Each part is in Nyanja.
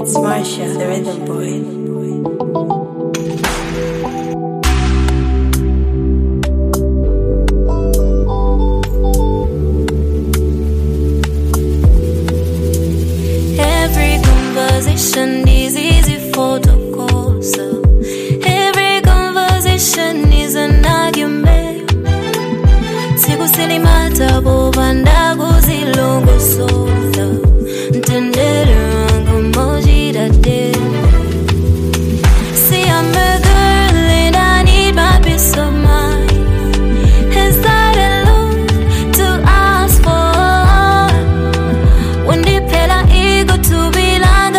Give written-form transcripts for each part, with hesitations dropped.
It's Marsha, the rhythm boy. Conversation is easy for the course. Every conversation is an argument. Sikusili matabo bandago zilongo soda. Ntendere wangu mojida de. See, I'm a girl and I need my peace of mind. Is that alone to ask for? When they pay la ego to be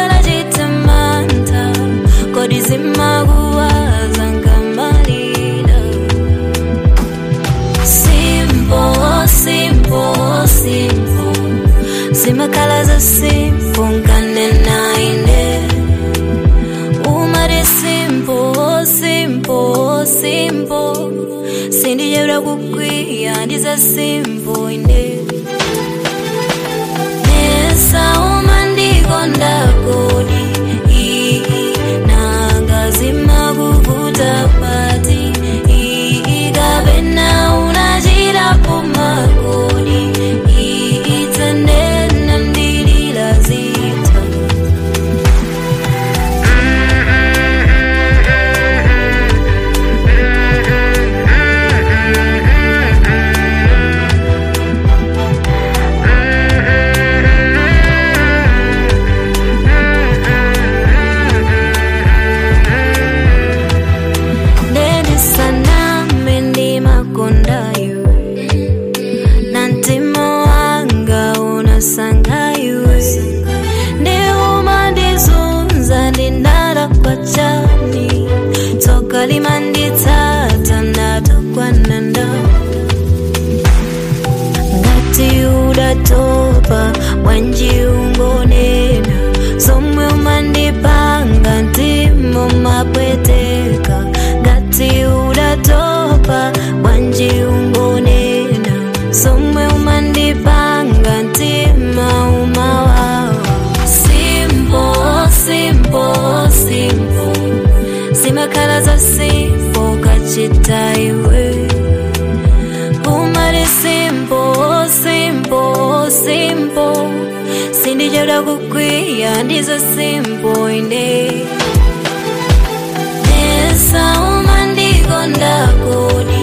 Simakala za simple kanena ine Umare simple, simple, simple Sindi yura kukwiya ndiza simple ine Nesa umandikonda kodi Nanga zima kuvuta pati Gabena unajira pumakodi Kalimandita tanata kwananda Ngati udatopa wanji ungonena Somwe umandipanga ntimo mapweteka Ngati udatopa wanji ungonena Somwe umandipanga ntima umawawa Simple, simple, simple Simakala za simple kachita iwe Umare simple, simple, simple Sindi jara kukwiya ndiza simple ine Nesa umandikonda kodi